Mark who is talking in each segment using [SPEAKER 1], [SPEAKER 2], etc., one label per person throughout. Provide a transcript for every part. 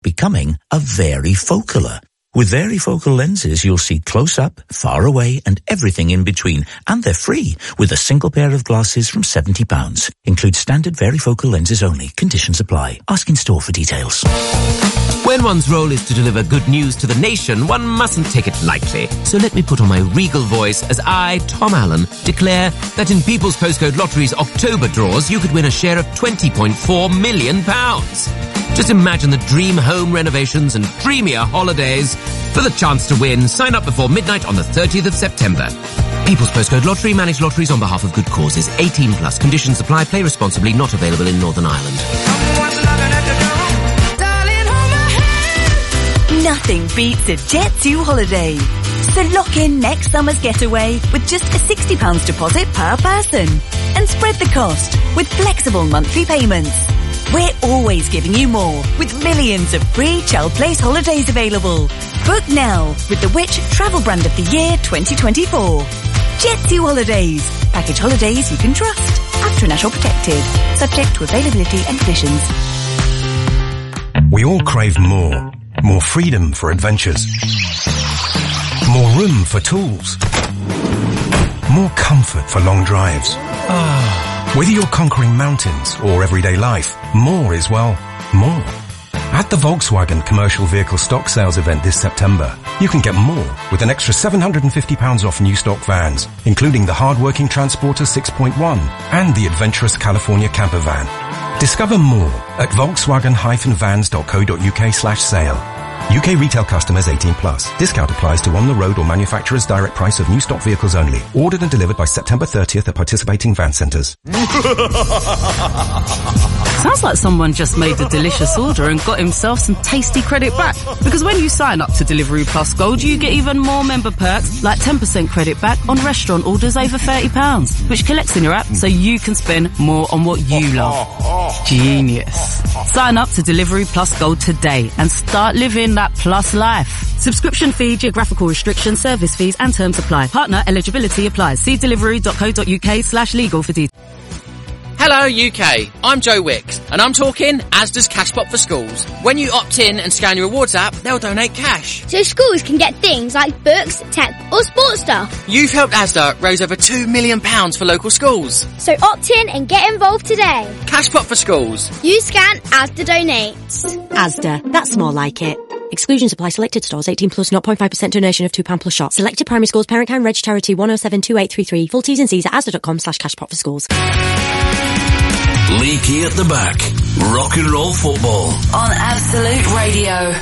[SPEAKER 1] becoming a varifocaler. With varifocal lenses, you'll see close up, far away, and everything in between. And they're free, with a single pair of glasses from £70. Includes standard varifocal lenses only. Conditions apply. Ask in store for details.
[SPEAKER 2] When one's role is to deliver good news to the nation, one mustn't take it lightly. So let me put on my regal voice as I, Tom Allen, declare that in People's Postcode Lottery's October draws, you could win a share of £20.4 million. Just imagine the dream home renovations and dreamier holidays. For the chance to win, sign up before midnight on the 30th of September. People's Postcode Lottery, manage lotteries on behalf of good causes. 18 plus. Conditions apply. Play responsibly. Not available in Northern Ireland.
[SPEAKER 3] Nothing beats a Jet2 holiday. So lock in next summer's getaway with just a £60 deposit per person. And spread the cost with flexible monthly payments. We're always giving you more with millions of free child place holidays available. Book now with the Which Travel Brand of the Year 2024. Jet2 Holidays. Package holidays you can trust. After National Protected. Subject to availability and conditions.
[SPEAKER 4] We all crave more. More freedom for adventures. More room for tools. More comfort for long drives. Whether you're conquering mountains or everyday life, more is, well, more. At the Volkswagen Commercial Vehicle Stock Sales event this September, you can get more with an extra £750 off new stock vans, including the hard-working Transporter 6.1 and the adventurous California camper van. Discover more at volkswagen-vans.co.uk/sale. UK retail customers 18+. Discount applies to on-the-road or manufacturer's direct price of new stock vehicles only. Ordered and delivered by September 30th at participating van centres.
[SPEAKER 5] Sounds like someone just made a delicious order and got himself some tasty credit back. Because when you sign up to Delivery Plus Gold, you get even more member perks, like 10% credit back on restaurant orders over £30, which collects in your app so you can spend more on what you love. Genius. Sign up to Delivery Plus Gold today and start living that plus life. Subscription fee, geographical restrictions, service fees and terms apply. Partner eligibility applies. See delivery.co.uk/legal for details.
[SPEAKER 6] Hello UK, I'm Joe Wicks and I'm talking Asda's Cashpot for Schools. When you opt in and scan your rewards app, they'll donate cash.
[SPEAKER 7] So schools can get things like books, tech or sports stuff.
[SPEAKER 6] You've helped Asda raise over £2 million for local schools.
[SPEAKER 7] So opt in and get involved today.
[SPEAKER 6] Cashpot for Schools.
[SPEAKER 7] You scan, Asda donates.
[SPEAKER 8] Asda, that's more like it. Exclusions apply. Selected stores 18 plus 0.5% donation of £2 plus shot. Selected primary schools. Parent Kind Reg Charity 1072833. Full T's and C's at asda.com/cashpot for schools.
[SPEAKER 9] Leaky at the back. Rock and roll football.
[SPEAKER 3] On Absolute Radio.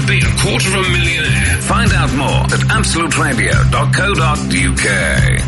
[SPEAKER 9] could be $250,000. Find out more at absoluteradio.co.uk.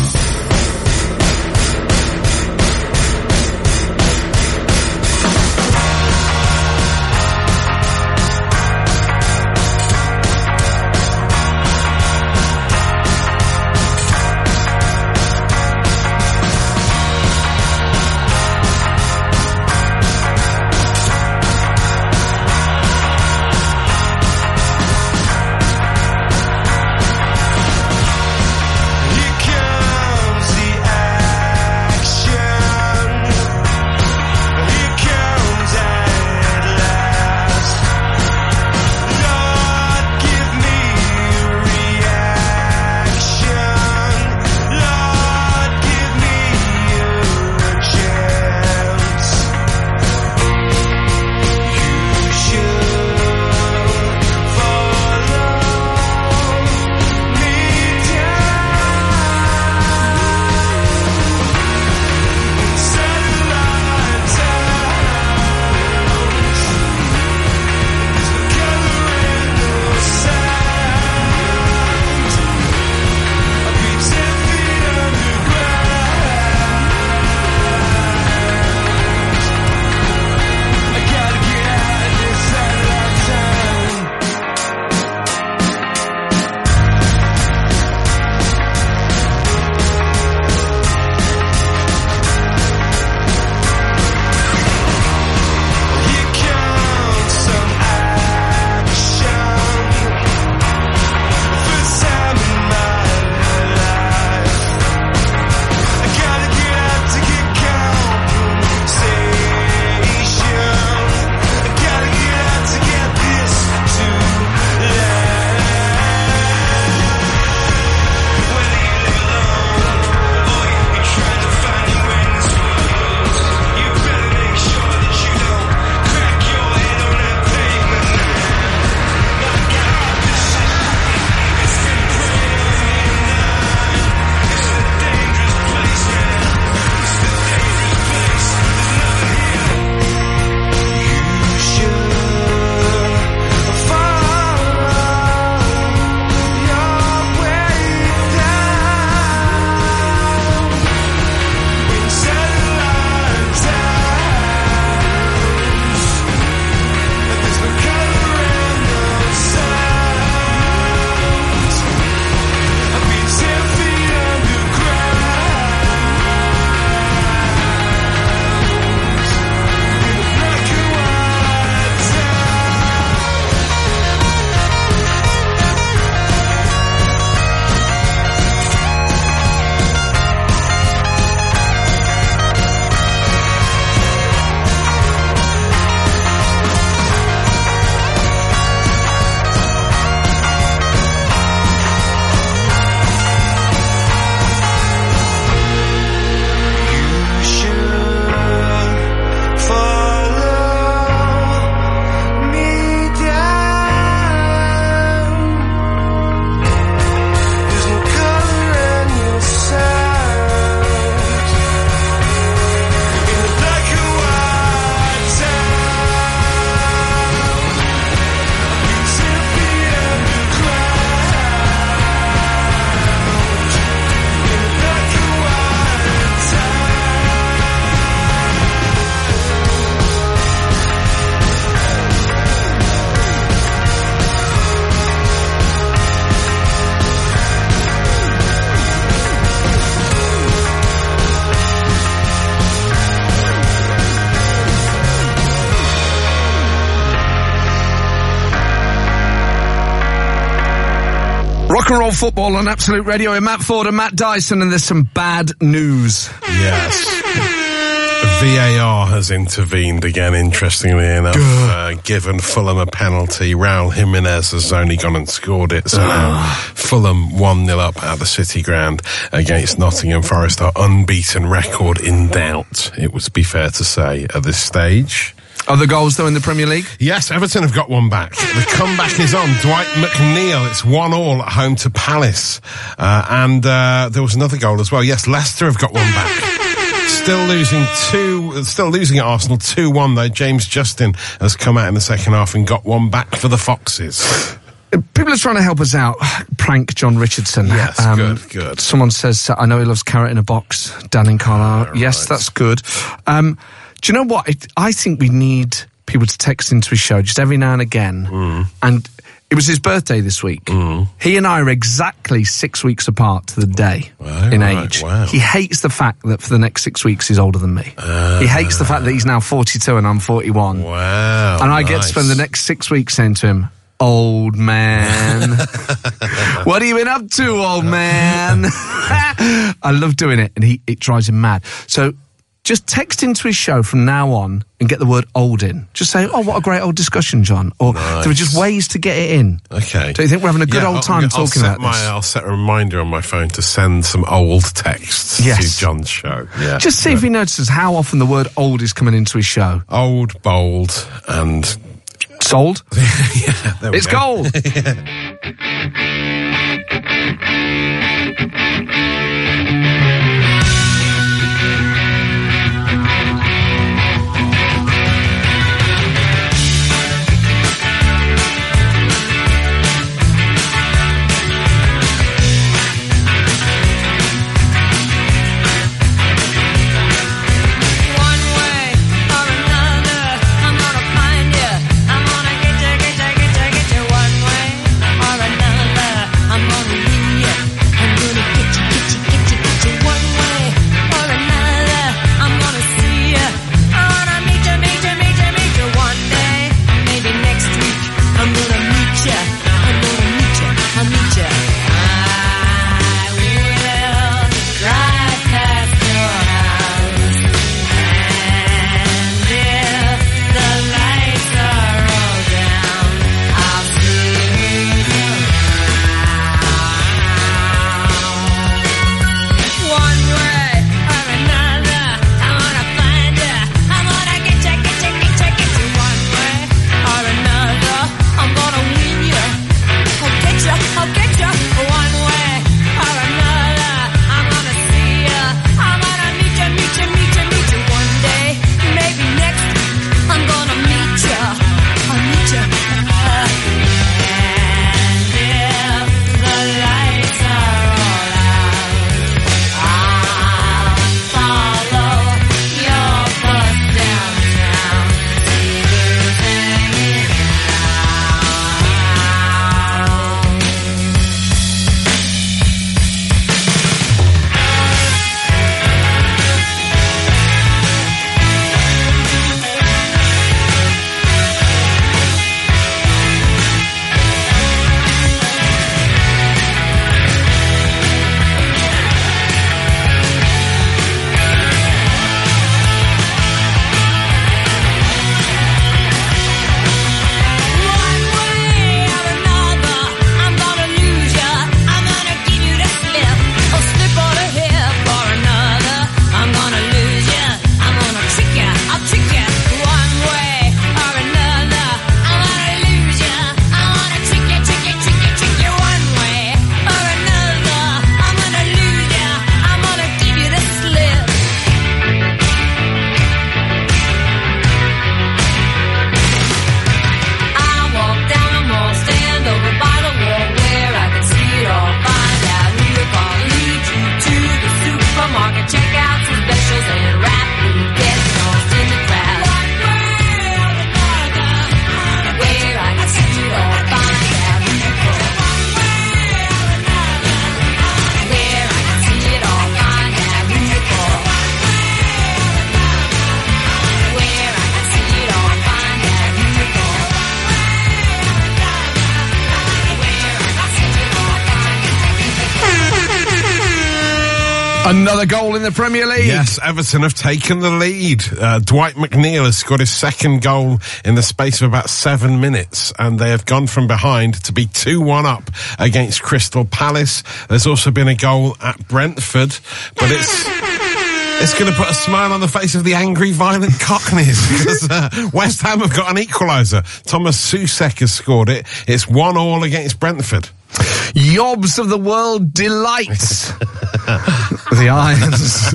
[SPEAKER 10] Rock and roll football on Absolute Radio with Matt Ford and Matt Dyson, and there's some bad news.
[SPEAKER 11] Yes. VAR has intervened again, interestingly enough, given Fulham a penalty. Raul Jimenez has only gone and scored it, so now Fulham 1-0 up at the City Ground against Nottingham Forest. Our unbeaten record in doubt, it would be fair to say, at this stage.
[SPEAKER 10] Other goals, though, in the Premier League?
[SPEAKER 11] Yes, Everton have got one back. The comeback is on. Dwight McNeil, it's 1-1 at home to Palace. And there was another goal as well. Yes, Leicester have got one back. Still losing at Arsenal 2-1 though. James Justin has come out in the second half and got one back for the Foxes.
[SPEAKER 10] People are trying to help us out. Prank John Richardson.
[SPEAKER 11] Yes, good.
[SPEAKER 10] Someone says, I know he loves carrot in a box. Dan in Carlisle. Yes, that's good. Do you know what? I think we need people to text into his show just every now and again. And it was his birthday this week. He and I are exactly 6 weeks apart to the day in age.
[SPEAKER 11] Wow.
[SPEAKER 10] He hates the fact that for the next 6 weeks he's older than me. He hates the fact that he's now 42 and I'm 41.
[SPEAKER 11] Wow.
[SPEAKER 10] And I get to spend the next 6 weeks saying to him, old man. What have you been up to, old man? I love doing it, and it drives him mad. So just text into his show from now on and get the word old in. Just say, oh, what a great old discussion, John. Or there are just ways to get it in.
[SPEAKER 11] Okay.
[SPEAKER 10] Do you think we're having a good old time talking about this?
[SPEAKER 11] I'll set a reminder on my phone to send some old texts to John's show. Yeah.
[SPEAKER 10] Just see if he notices how often the word old is coming into his show.
[SPEAKER 11] Old, bold, and...
[SPEAKER 10] sold?
[SPEAKER 11] Yeah, there we
[SPEAKER 10] it's
[SPEAKER 11] go.
[SPEAKER 10] gold. Another goal in the Premier League.
[SPEAKER 11] Yes, Everton have taken the lead. Dwight McNeil has scored his second goal in the space of about 7 minutes, and they have gone from behind to be 2-1 up against Crystal Palace. There's also been a goal at Brentford, but it's going to put a smile on the face of the angry, violent Cockneys because West Ham have got an equaliser. Thomas Soucek has scored it. It's 1-1 against Brentford.
[SPEAKER 10] Yobs of the world delights. The Irons.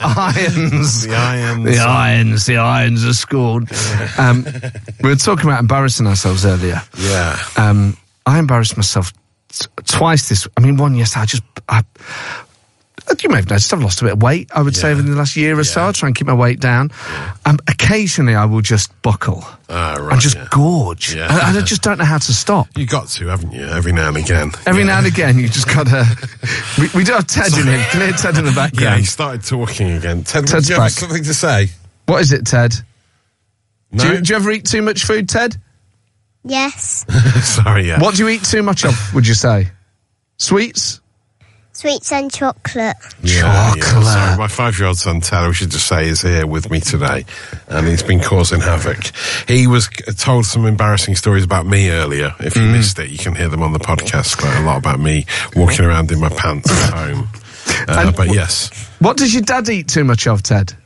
[SPEAKER 10] The Irons are scored. We were talking about embarrassing ourselves earlier.
[SPEAKER 11] Yeah.
[SPEAKER 10] I embarrassed myself twice this. I mean, one, yes, you may have noticed I've lost a bit of weight, I would say, over the last year or so. I try and keep my weight down. Occasionally, I will just buckle and just gorge.
[SPEAKER 11] Yeah.
[SPEAKER 10] I just don't know how to stop.
[SPEAKER 11] You got to, haven't you? Every now and again.
[SPEAKER 10] Every now and again, you just got to... We do have Ted in here. Can you hear Ted in the background?
[SPEAKER 11] Yeah, he started talking again. Ted,
[SPEAKER 10] Ted's
[SPEAKER 11] do you have
[SPEAKER 10] back.
[SPEAKER 11] something to say?
[SPEAKER 10] What is it, Ted?
[SPEAKER 11] No?
[SPEAKER 10] Do you ever eat too much food, Ted?
[SPEAKER 7] Yes.
[SPEAKER 11] Sorry, yeah.
[SPEAKER 10] What do you eat too much of, would you say? Sweets?
[SPEAKER 7] Sweets and chocolate.
[SPEAKER 11] Yeah, sorry, my 5-year-old son Ted, we should just say, is here with me today, and he's been causing havoc. He was told some embarrassing stories about me earlier. If you missed it, you can hear them on the podcast. Quite a lot about me walking around in my pants at home. But yes.
[SPEAKER 10] What does your dad eat too much of, Ted?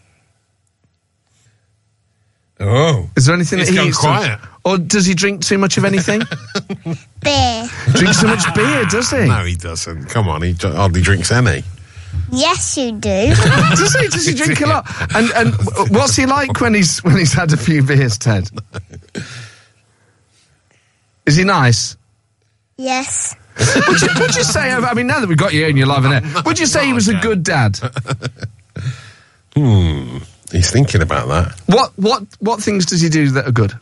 [SPEAKER 11] Oh.
[SPEAKER 10] Is there anything that he
[SPEAKER 11] gone
[SPEAKER 10] eats
[SPEAKER 11] quiet.
[SPEAKER 10] Or does he drink too much of anything?
[SPEAKER 7] Beer.
[SPEAKER 10] Drinks too much beer, does he?
[SPEAKER 11] No, he doesn't. Come on, he hardly drinks any.
[SPEAKER 7] Yes, you do.
[SPEAKER 10] Does he? Does he drink a lot? And what's he like when he's had a few beers, Ted? Is he nice?
[SPEAKER 7] Yes.
[SPEAKER 10] Would you say? I mean, now that we've got you and you're live in there, would you say he was a good dad?
[SPEAKER 11] He's thinking about that.
[SPEAKER 10] What things does he do that are good?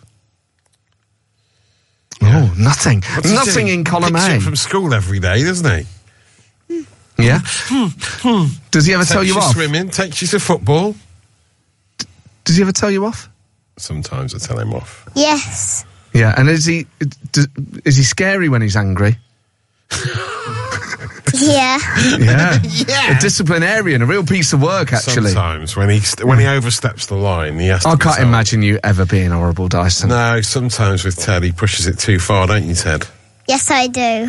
[SPEAKER 10] Oh, nothing. Nothing in column
[SPEAKER 11] Picks
[SPEAKER 10] A.
[SPEAKER 11] him from school every day, doesn't he?
[SPEAKER 10] Yeah. Does he ever tell you
[SPEAKER 11] Takes
[SPEAKER 10] off?
[SPEAKER 11] Swimming, takes you to football.
[SPEAKER 10] Does he ever tell you off?
[SPEAKER 11] Sometimes I tell him off.
[SPEAKER 7] Yes.
[SPEAKER 10] Yeah, and is he scary when he's angry?
[SPEAKER 7] Yeah.
[SPEAKER 10] Yeah.
[SPEAKER 11] Yeah.
[SPEAKER 10] A disciplinarian, a real piece of work, actually.
[SPEAKER 11] Sometimes when he oversteps the line, he has to
[SPEAKER 10] I
[SPEAKER 11] be
[SPEAKER 10] can't
[SPEAKER 11] told.
[SPEAKER 10] imagine you ever being horrible, Dyson.
[SPEAKER 11] No, sometimes with Ted, he pushes it too far, don't you, Ted?
[SPEAKER 7] Yes, I do.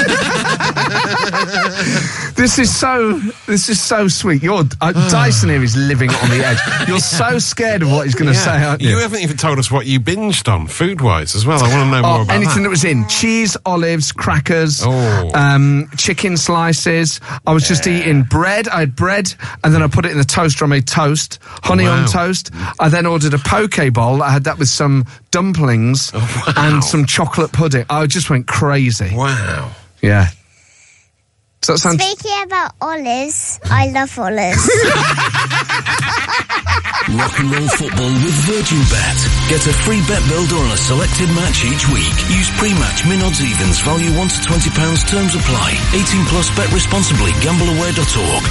[SPEAKER 10] This is so sweet. Dyson here is living on the edge. You're so scared of what he's going to say, aren't you?
[SPEAKER 11] You haven't even told us what you binged on, food-wise, as well. I want to know more about
[SPEAKER 10] anything
[SPEAKER 11] that.
[SPEAKER 10] that was in. Cheese, olives, crackers, chicken slices. I was just eating bread. I had bread, and then I put it in the toaster. I made toast, honey on toast. I then ordered a poke bowl. I had that with some dumplings and some chocolate pudding. I just went crazy.
[SPEAKER 11] Wow.
[SPEAKER 10] Yeah. Does that sound...
[SPEAKER 7] Speaking about olives, I love olives.
[SPEAKER 12] Rock and roll football with Virgin Bet. Get a free bet builder on a selected match each week. Use pre-match min odds evens. Value £1 to £20. Terms apply. 18 plus. Bet responsibly. Gambleaware.org.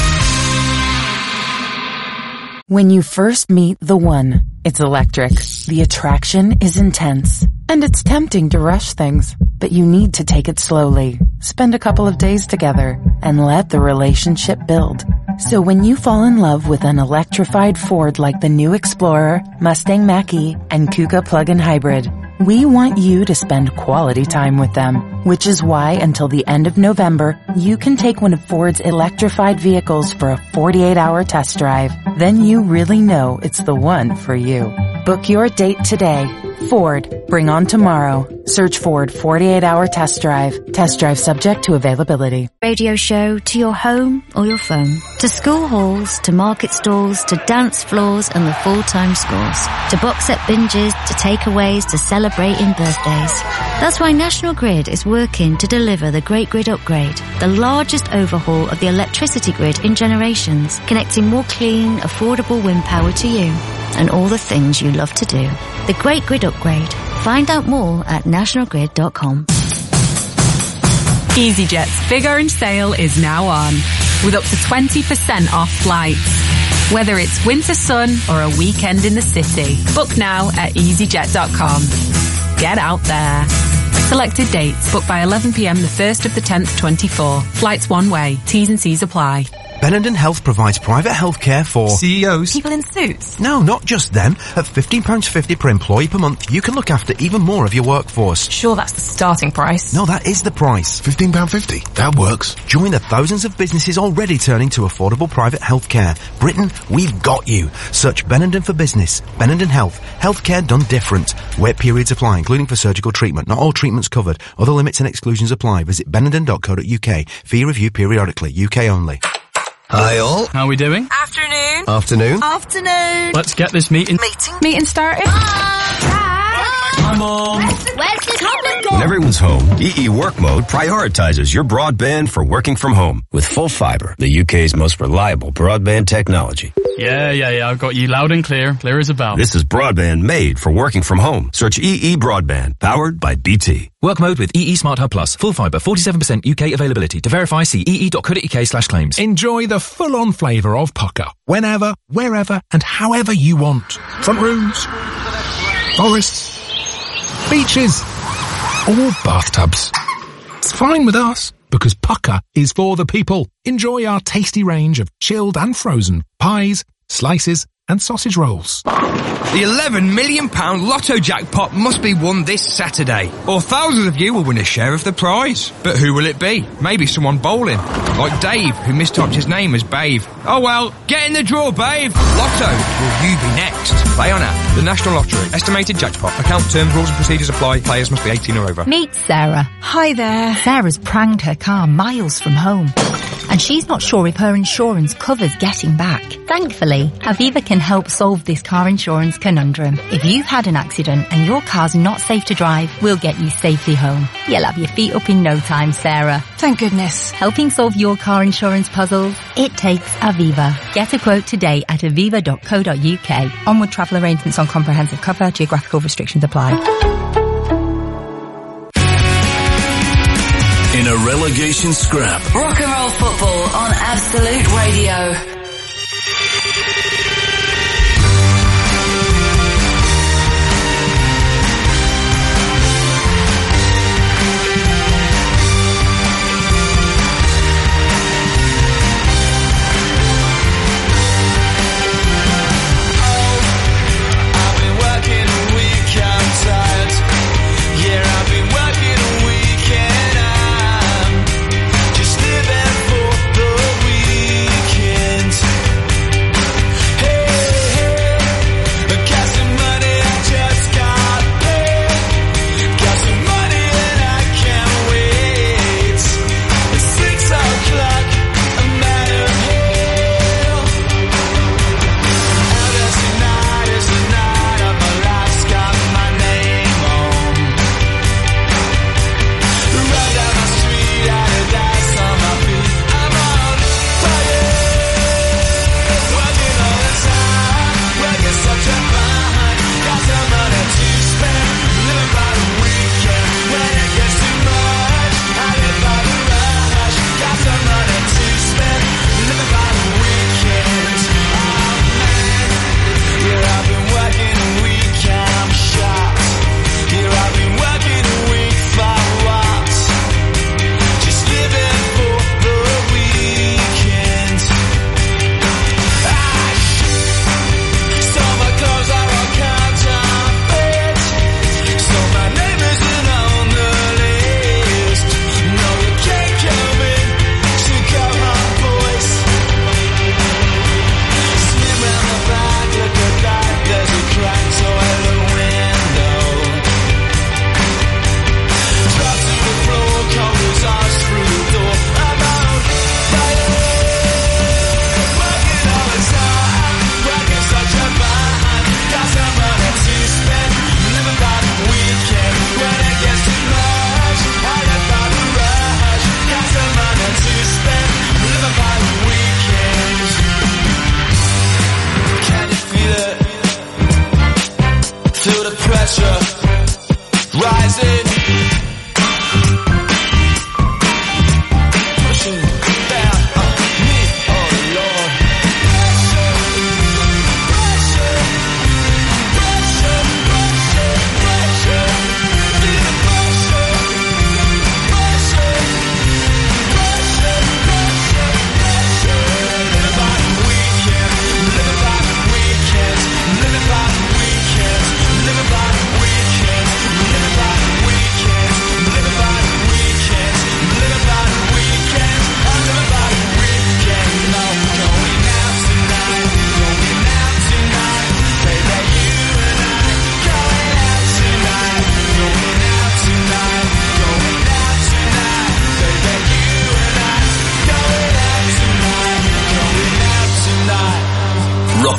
[SPEAKER 13] When you first meet the one, it's electric. The attraction is intense. And it's tempting to rush things. But you need to take it slowly. Spend a couple of days together and let the relationship build. So when you fall in love with an electrified Ford like the new Explorer, Mustang Mach-E, and Kuga plug-in hybrid, we want you to spend quality time with them. Which is why until the end of November, you can take one of Ford's electrified vehicles for a 48-hour test drive. Then you really know it's the one for you. Book your date today. Ford, bring on tomorrow. Search Ford 48-hour test drive. Test drive subject to availability.
[SPEAKER 14] Radio show to your home or your phone. To school halls, to market stalls, to dance floors and the full-time scores. To box set binges, to takeaways, to celebrating birthdays. That's why National Grid is working to deliver the Great Grid Upgrade, the largest overhaul of the electricity grid in generations, connecting more clean, affordable wind power to you and all the things you love to do. The Great Grid Upgrade. Find out more at nationalgrid.com.
[SPEAKER 15] EasyJet's Big Orange Sale is now on, with up to 20% off flights. Whether it's winter sun or a weekend in the city, book now at easyjet.com. Get out there. Selected dates. Book by 11 p.m. the 1st of the 10th, 24. Flights one way. T's and C's apply.
[SPEAKER 16] Benenden Health provides private healthcare for CEOs.
[SPEAKER 15] People in suits?
[SPEAKER 16] No, not just them. At £15.50 per employee per month, you can look after even more of your workforce.
[SPEAKER 15] Sure, that's the starting price.
[SPEAKER 16] No, that is the price.
[SPEAKER 11] £15.50. That works.
[SPEAKER 16] Join the thousands of businesses already turning to affordable private healthcare. Britain, we've got you. Search Benenden for business. Benenden Health. Healthcare done different. Wait periods apply, including for surgical treatment. Not all treatments covered. Other limits and exclusions apply. Visit benenden.co.uk. Fee review periodically. UK only.
[SPEAKER 17] Hi all.
[SPEAKER 18] How are we doing?
[SPEAKER 19] Afternoon.
[SPEAKER 17] Afternoon.
[SPEAKER 19] Afternoon.
[SPEAKER 18] Let's get this meeting
[SPEAKER 19] started.
[SPEAKER 18] Come on.
[SPEAKER 19] Where's the tablet gone?
[SPEAKER 20] When everyone's home, EE Work Mode prioritizes your broadband for working from home with full fibre, the UK's most reliable broadband technology.
[SPEAKER 18] Yeah, I've got you loud and clear as a bell.
[SPEAKER 20] This is broadband made for working from home. Search EE Broadband, powered by BT.
[SPEAKER 21] Work mode with EE Smart Hub Plus. Full fibre, 47% UK availability. To verify, see ee.co.uk/claims.
[SPEAKER 22] Enjoy the full-on flavour of Pucker. Whenever, wherever, and however you want. Front rooms, forests, beaches, or bathtubs. It's fine with us, because Pucker is for the people. Enjoy our tasty range of chilled and frozen pies, slices, and sausage rolls.
[SPEAKER 23] The £11 million lotto jackpot must be won this Saturday, or thousands of you will win a share of the prize. But who will it be? Maybe someone bowling, like Dave, who mistyped his name as Bave. Oh well, get in the draw, Bave! Lotto, will you be next? Play on app. The National Lottery. Estimated jackpot. Account terms, rules and procedures apply. Players must be 18 or over.
[SPEAKER 14] Meet Sarah.
[SPEAKER 24] Hi there.
[SPEAKER 14] Sarah's pranged her car miles from home, and she's not sure if her insurance covers getting back. Thankfully, Aviva can help solve this car insurance conundrum. If you've had an accident and your car's not safe to drive, we'll get you safely home. You'll have your feet up in no time, Sarah.
[SPEAKER 24] Thank goodness.
[SPEAKER 14] Helping solve your car insurance puzzles? It takes Aviva. Get a quote today at aviva.co.uk. Onward travel arrangements on comprehensive cover. Geographical restrictions apply.
[SPEAKER 12] In a relegation scrap.
[SPEAKER 25] Rock and roll football on Absolute Radio.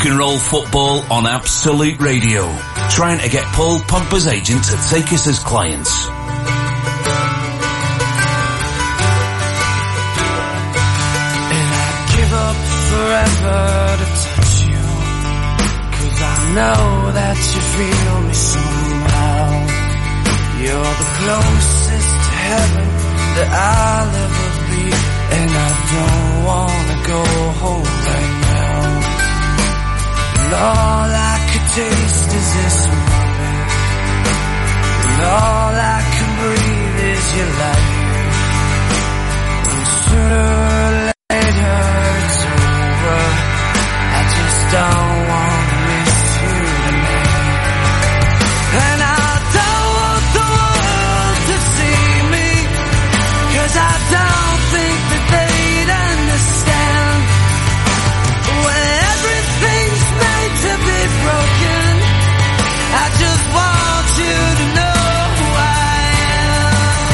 [SPEAKER 12] Rock and Roll Football on Absolute Radio. Trying to get Paul Pogba's agent to take us as clients.
[SPEAKER 1] Forever to touch you, 'cause I know that you feel me somehow. You're the closest to heaven that I'll ever be, and I don't wanna go home right now. And all I could taste is this moment, and all I can breathe is your light. And sooner or later it's over, I just don't want to miss you tonight. And I don't want the world to see me, 'cause I don't think that they'd understand. When everything's made to be broken, I just want you to know who I am.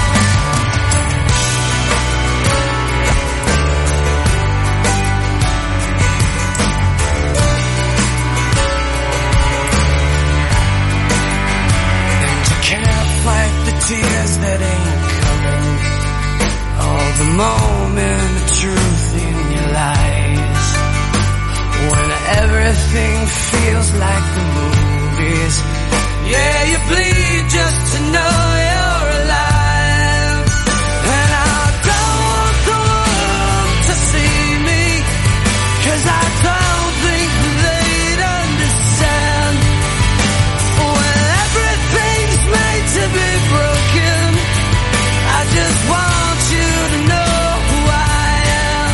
[SPEAKER 1] And you can't fight the tears that ain't coming, all the moment of truth in your lies. When everything feels like the movies, yeah, you bleed just to know you're alive. And I don't want the world to see me, 'cause I don't think they'd understand. When everything's made to be broken, I just want you to know who I am.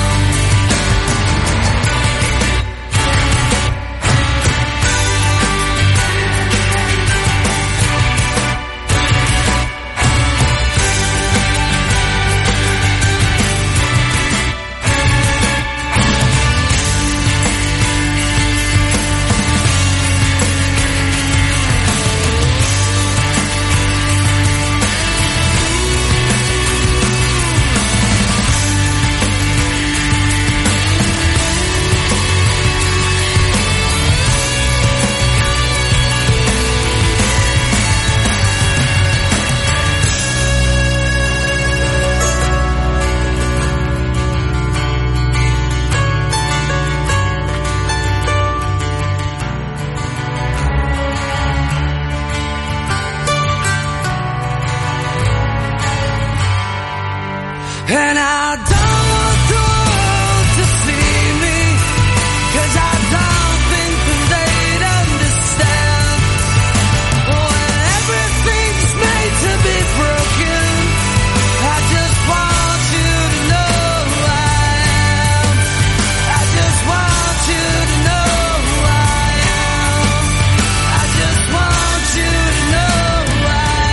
[SPEAKER 1] And I don't want the world to see me, 'cause I don't think that they'd understand. When everything's made to be broken, I just want you to know who I am. I just want you to know who I am. I just want you to know who I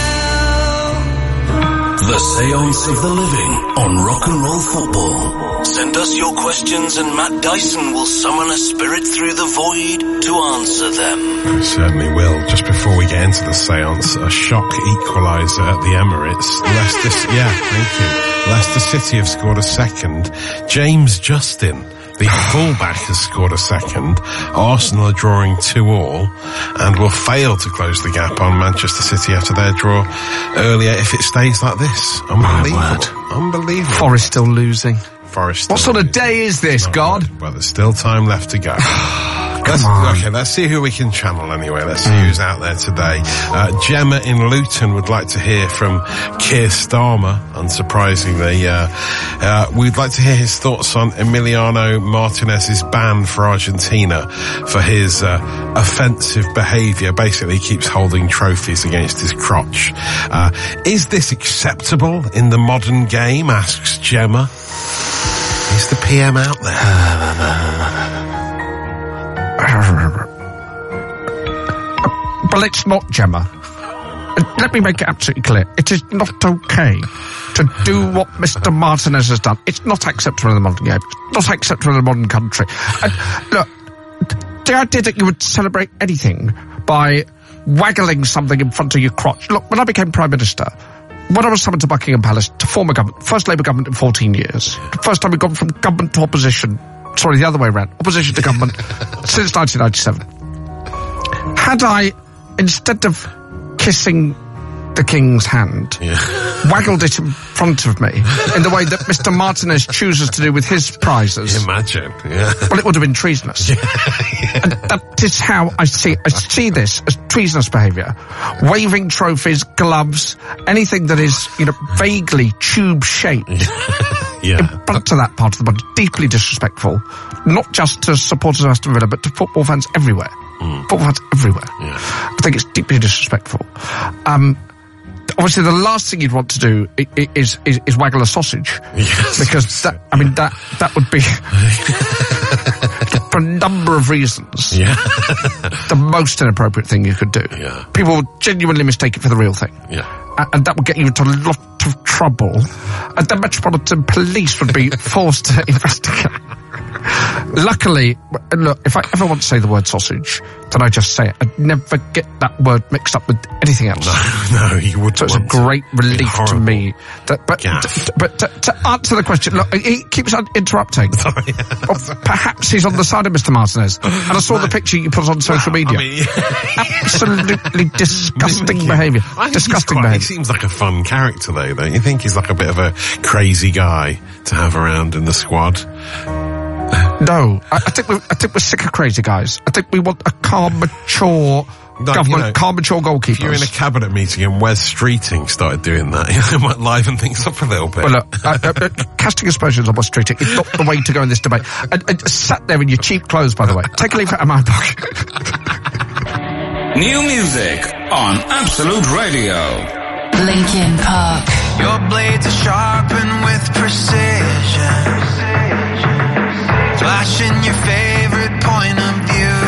[SPEAKER 1] am.
[SPEAKER 12] The Seance of the Living on Rock and Roll Football. Send us your questions and Matt Dyson will summon a spirit through the void to answer them.
[SPEAKER 11] We certainly will. Just before we get into the seance, a shock equaliser at the Emirates. Thank you. Leicester City have scored a second. James Justin, the fullback, has scored a second. Arsenal are drawing 2-2 and will fail to close the gap on Manchester City after their draw earlier if it stays like this. Unbelievable. Unbelievable.
[SPEAKER 10] Forest still losing.
[SPEAKER 11] Forest.
[SPEAKER 10] What sort of day is this, God?
[SPEAKER 11] Well, there's still time left to go. Let's see who we can channel anyway. Let's see who's out there today. Gemma in Luton would like to hear from Keir Starmer, unsurprisingly. We'd like to hear his thoughts on Emiliano Martinez's ban for Argentina for his offensive behaviour. Basically, he keeps holding trophies against his crotch. Is this acceptable in the modern game, asks Gemma. Is the PM out there?
[SPEAKER 10] Well, it's not, Gemma. Let me make it absolutely clear. It is not okay to do what Mr. Martinez has done. It's not acceptable in the modern game. It's not acceptable in the modern country. Look, the idea that you would celebrate anything by waggling something in front of your crotch. Look, when I became Prime Minister, when I was summoned to Buckingham Palace to form a government, first Labour government in 14 years, the first time we've gone from government to opposition sorry, the other way around, opposition to government since 1997. Had I, instead of kissing the King's hand, waggled it in front of me in the way that Mr. Martinez chooses to do with his prizes.
[SPEAKER 11] Imagine, yeah.
[SPEAKER 10] Well, it would have been treasonous. And that is how I see this as treasonous behaviour. Waving trophies, gloves, anything that is, vaguely tube-shaped in front of that part of the body, deeply disrespectful, not just to supporters of Aston Villa, but to football fans everywhere. Football fans everywhere. I think it's deeply disrespectful. Obviously, the last thing you'd want to do is waggle a sausage, because that would be for a number of reasons the most inappropriate thing you could do. People would genuinely mistake it for the real thing, and that would get you into a lot of trouble, and the Metropolitan Police would be forced to investigate. Luckily, look, if I ever want to say the word sausage, then I just say it. I'd never get that word mixed up with anything else.
[SPEAKER 11] No, you wouldn't.
[SPEAKER 10] So it's a great relief to me. But to answer the question, look, he keeps interrupting. Perhaps he's on the side of Mr. Martinez. And I saw the picture you put on social media. Absolutely disgusting behaviour. Disgusting behaviour.
[SPEAKER 11] He seems like a fun character, though, don't you think? He's like a bit of a crazy guy to have around in the squad.
[SPEAKER 10] No, I think we're sick of crazy guys. I think we want a calm, mature government, calm, mature goalkeepers.
[SPEAKER 11] If you're in a cabinet meeting and Wes Streeting started doing that, it might liven things up a little bit.
[SPEAKER 10] Well, look, casting aspersions on Wes Streeting is not the way to go in this debate. And sat there in your cheap clothes, by the way. Take a leaf out of my pocket.
[SPEAKER 9] New music on Absolute Radio.
[SPEAKER 25] Linkin Park.
[SPEAKER 1] Your blades are sharpened with precision. Flashing your favorite point of view.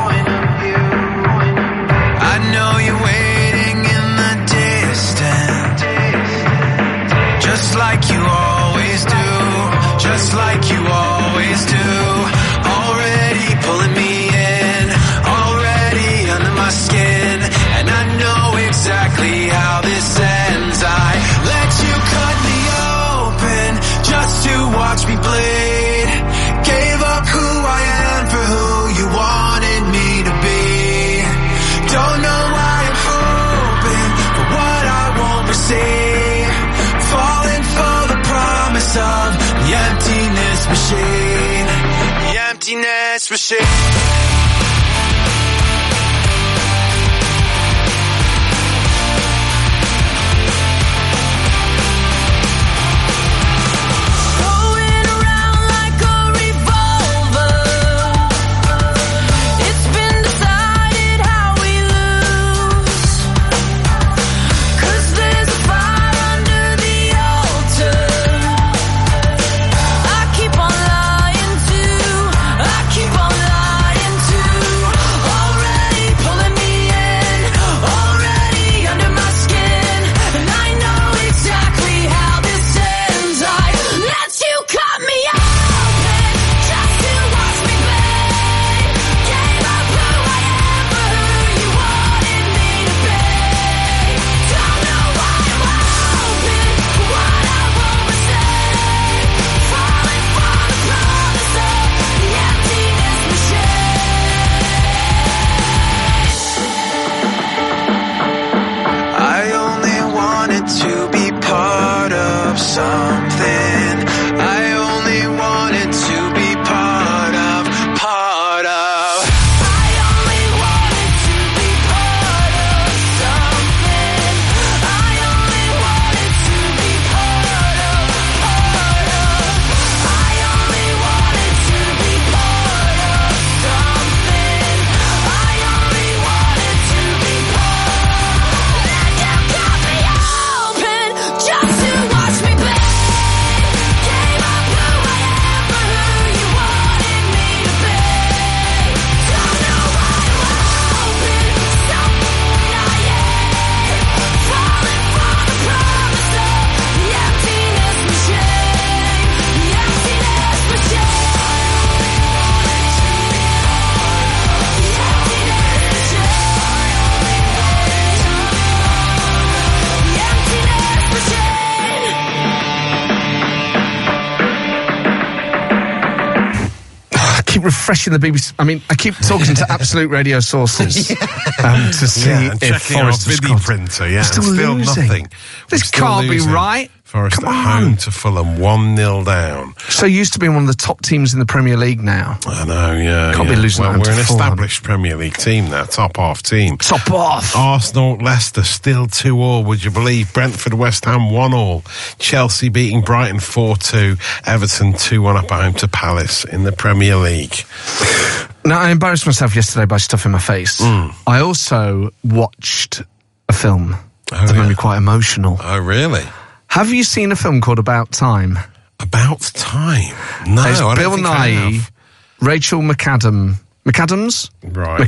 [SPEAKER 1] I know you're waiting in the distance, just like you always do, just like you always do. Already pulling me in, already under my skin, and I know exactly how this ends. I let you cut me open just to watch me bleed. Gave up who I am for who you wanted me to be. Don't know why I'm hoping for what I won't receive. Falling for the promise of the emptiness machine. The emptiness machine.
[SPEAKER 25] I keep on lying to
[SPEAKER 10] refreshing the BBC. I mean, I keep talking to Absolute Radio sources to see
[SPEAKER 11] and
[SPEAKER 10] if
[SPEAKER 11] checking
[SPEAKER 10] Forest
[SPEAKER 11] our
[SPEAKER 10] has
[SPEAKER 11] video
[SPEAKER 10] scored.
[SPEAKER 11] printer,
[SPEAKER 10] We're still
[SPEAKER 11] and still
[SPEAKER 10] losing.
[SPEAKER 11] nothing.
[SPEAKER 10] This
[SPEAKER 11] We're still
[SPEAKER 10] can't be
[SPEAKER 11] losing.
[SPEAKER 10] right.
[SPEAKER 11] Forest
[SPEAKER 10] Come
[SPEAKER 11] at
[SPEAKER 10] on.
[SPEAKER 11] home to Fulham, 1-0 down.
[SPEAKER 10] So used to being one of the top teams in the Premier League now.
[SPEAKER 11] I know, yeah.
[SPEAKER 10] Can't be losing
[SPEAKER 11] Well,
[SPEAKER 10] at home
[SPEAKER 11] we're
[SPEAKER 10] to
[SPEAKER 11] an
[SPEAKER 10] Fulham.
[SPEAKER 11] established Premier League team now, top half team.
[SPEAKER 10] Top off.
[SPEAKER 11] Arsenal, Leicester still 2-2, would you believe? Brentford, West Ham 1-1. Chelsea beating Brighton 4-2. Everton 2-1 up at home to Palace in the Premier League.
[SPEAKER 10] Now, I embarrassed myself yesterday by stuffing my face. I also watched a film that made me quite emotional.
[SPEAKER 11] Oh, really?
[SPEAKER 10] Have you seen a film called About Time?
[SPEAKER 11] About Time? No,
[SPEAKER 10] It's
[SPEAKER 11] I don't
[SPEAKER 10] Bill
[SPEAKER 11] think I
[SPEAKER 10] Nighy,
[SPEAKER 11] have.
[SPEAKER 10] Rachel McAdams?
[SPEAKER 11] Right.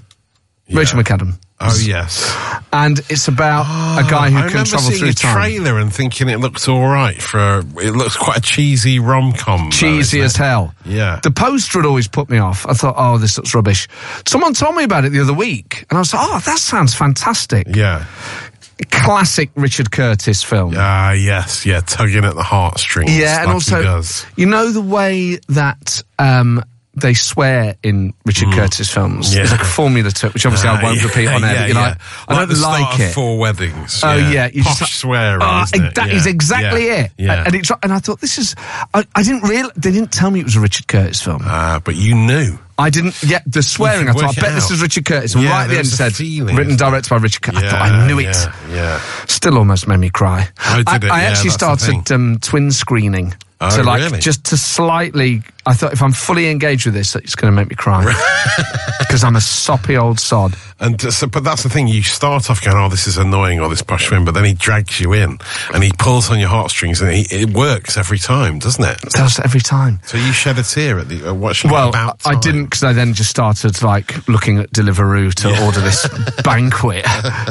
[SPEAKER 10] Rachel McAdam.
[SPEAKER 11] Oh, yes.
[SPEAKER 10] And it's about a guy who
[SPEAKER 11] I
[SPEAKER 10] can
[SPEAKER 11] remember
[SPEAKER 10] travel
[SPEAKER 11] seeing
[SPEAKER 10] through
[SPEAKER 11] a
[SPEAKER 10] time.
[SPEAKER 11] trailer and thinking it looked all right it looks quite a cheesy rom-com.
[SPEAKER 10] Cheesy as hell.
[SPEAKER 11] Yeah.
[SPEAKER 10] The poster had always put me off. I thought, oh, this looks rubbish. Someone told me about it the other week, and I was like, oh, that sounds fantastic.
[SPEAKER 11] Yeah.
[SPEAKER 10] Classic Richard Curtis film.
[SPEAKER 11] Ah, yes, yeah, tugging at the heartstrings.
[SPEAKER 10] Yeah, and
[SPEAKER 11] like
[SPEAKER 10] also,
[SPEAKER 11] he does.
[SPEAKER 10] you know the way that they swear in Richard Curtis films?
[SPEAKER 11] Yeah.
[SPEAKER 10] There's like a formula to it, which obviously I won't repeat on air.
[SPEAKER 11] Yeah,
[SPEAKER 10] but you're like, I
[SPEAKER 11] Like
[SPEAKER 10] don't
[SPEAKER 11] the start
[SPEAKER 10] like
[SPEAKER 11] of
[SPEAKER 10] it.
[SPEAKER 11] 4 Weddings.
[SPEAKER 10] Oh yeah, you
[SPEAKER 11] posh
[SPEAKER 10] just
[SPEAKER 11] swearing. isn't it?
[SPEAKER 10] that
[SPEAKER 11] Yeah.
[SPEAKER 10] is exactly
[SPEAKER 11] Yeah.
[SPEAKER 10] it.
[SPEAKER 11] Yeah.
[SPEAKER 10] And I thought this is. I didn't realize they didn't tell me it was a Richard Curtis film.
[SPEAKER 11] But you knew.
[SPEAKER 10] I didn't. Yeah, the swearing. I
[SPEAKER 11] could
[SPEAKER 10] thought,
[SPEAKER 11] work
[SPEAKER 10] I
[SPEAKER 11] it
[SPEAKER 10] bet this
[SPEAKER 11] out.
[SPEAKER 10] is Richard Curtis. And
[SPEAKER 11] Yeah,
[SPEAKER 10] right at the
[SPEAKER 11] there
[SPEAKER 10] end it
[SPEAKER 11] was a
[SPEAKER 10] said,
[SPEAKER 11] feeling,
[SPEAKER 10] written
[SPEAKER 11] isn't
[SPEAKER 10] directed by Richard Curtis. I thought I knew it.
[SPEAKER 11] Yeah.
[SPEAKER 10] Still almost made me cry.
[SPEAKER 11] Oh, did it?
[SPEAKER 10] I
[SPEAKER 11] Yeah,
[SPEAKER 10] actually
[SPEAKER 11] that's the
[SPEAKER 10] started twin screening.
[SPEAKER 11] Oh,
[SPEAKER 10] to
[SPEAKER 11] really?
[SPEAKER 10] just to slightly. I thought if I'm fully engaged with this, it's going to make me cry because I'm a soppy old sod.
[SPEAKER 11] And but that's the thing. You start off going, "Oh, this is annoying," or this posh film, but then he drags you in and he pulls on your heartstrings, and it works every time, doesn't it?
[SPEAKER 10] It does every time.
[SPEAKER 11] So you shed a tear at the watching.
[SPEAKER 10] Well,
[SPEAKER 11] About
[SPEAKER 10] I
[SPEAKER 11] Time.
[SPEAKER 10] didn't because I then just started looking at Deliveroo to order this banquet.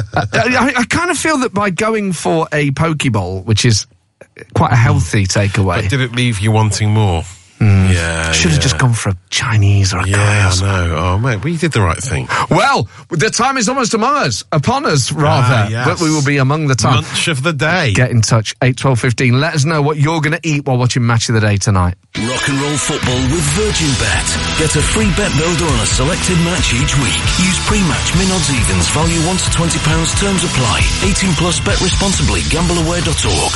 [SPEAKER 10] I kind of feel that by going for a poke bowl, which is quite a healthy takeaway.
[SPEAKER 11] But did it leave you wanting more? Yeah,
[SPEAKER 10] Should have just gone for a Chinese or a Thai.
[SPEAKER 11] Yeah, I know. Oh, mate, we did the right thing.
[SPEAKER 10] Well, the time is almost upon us, rather.
[SPEAKER 11] yes.
[SPEAKER 10] But we will be among the time.
[SPEAKER 11] Lunch of the day.
[SPEAKER 10] Get in touch, 8 12 15. Let us know what you're going to eat while watching Match of the Day tonight.
[SPEAKER 12] Rock and roll football with Virgin Bet. Get a free bet builder on a selected match each week. Use pre-match min odds evens. Value £1 to £20. Terms apply. 18 plus. Bet responsibly. Gambleaware.org.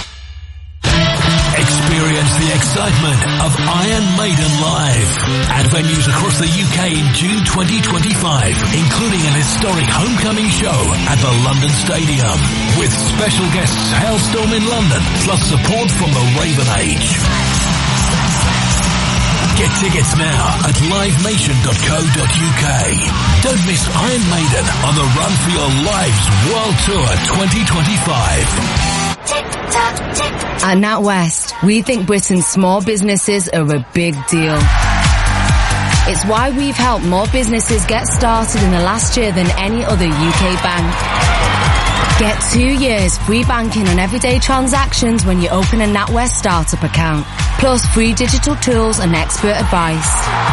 [SPEAKER 12] Experience the excitement of Iron Maiden live at venues across the UK in June 2025, including an historic homecoming show at the London Stadium with special guests Hailstorm in London, plus support from the Raven Age. Get tickets now at livenation.co.uk. Don't miss Iron Maiden on the Run for Your Lives World Tour 2025.
[SPEAKER 2] At NatWest, we think Britain's small businesses are a big deal. It's why we've helped more businesses get started in the last year than any other UK bank. Get 2 years free banking on everyday transactions when you open a NatWest startup account, plus free digital tools and expert advice.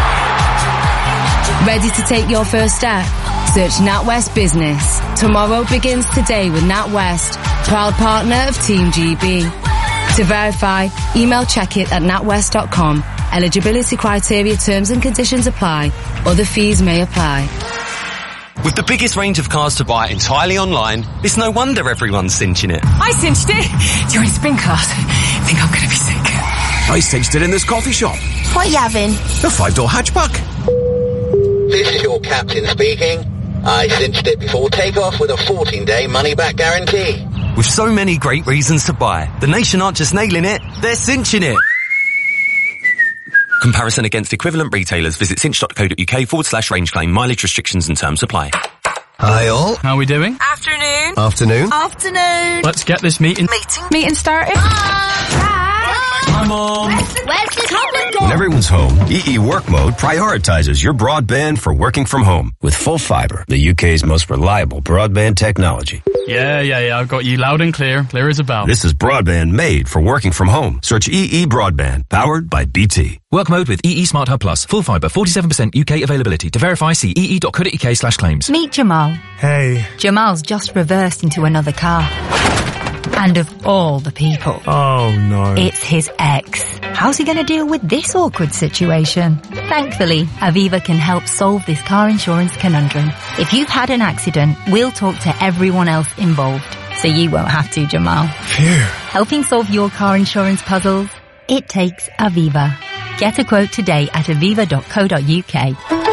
[SPEAKER 2] Ready to take your first step? Search NatWest Business. Tomorrow begins today with NatWest, proud partner of Team GB. To verify, email checkit@natwest.com. Eligibility criteria, terms and conditions apply. Other fees may apply.
[SPEAKER 4] With the biggest range of cars to buy entirely online, it's no wonder everyone's cinching it.
[SPEAKER 19] I cinched it. During spin class. Think I'm going to be sick.
[SPEAKER 5] I cinched it in this coffee shop.
[SPEAKER 19] What you having?
[SPEAKER 5] The 5-door hatchback.
[SPEAKER 17] This is your captain speaking. I cinched it before takeoff with a 14-day money-back guarantee.
[SPEAKER 4] With so many great reasons to buy, the nation aren't just nailing it, they're cinching it. Comparison against equivalent retailers. Visit cinch.co.uk/range claim. Mileage restrictions and terms apply.
[SPEAKER 5] Hi all.
[SPEAKER 18] How are we doing?
[SPEAKER 19] Afternoon.
[SPEAKER 5] Afternoon.
[SPEAKER 19] Afternoon.
[SPEAKER 18] Let's get this meeting.
[SPEAKER 19] Meeting started.
[SPEAKER 18] Hi, Mom.
[SPEAKER 7] Where's the tablet gone?
[SPEAKER 20] When everyone's home, EE Work Mode prioritizes your broadband for working from home with full fibre, the UK's most reliable broadband technology.
[SPEAKER 18] Yeah. I've got you loud and clear. Clear as a bell.
[SPEAKER 20] This is broadband made for working from home. Search EE Broadband, powered by BT.
[SPEAKER 21] Work mode with EE Smart Hub Plus. Full fibre, 47% UK availability. To verify, see ee.co.uk/claims.
[SPEAKER 24] Meet Jamal.
[SPEAKER 22] Hey.
[SPEAKER 24] Jamal's just reversed into another car. And of all the people.
[SPEAKER 22] Oh, no.
[SPEAKER 24] It's his ex. How's he going to deal with this this awkward situation. Thankfully, Aviva can help solve this car insurance conundrum. If you've had an accident, we'll talk to everyone else involved, so you won't have to, Jamal.
[SPEAKER 11] Phew.
[SPEAKER 24] Helping solve your car insurance puzzles, it takes Aviva. Get a quote today at aviva.co.uk.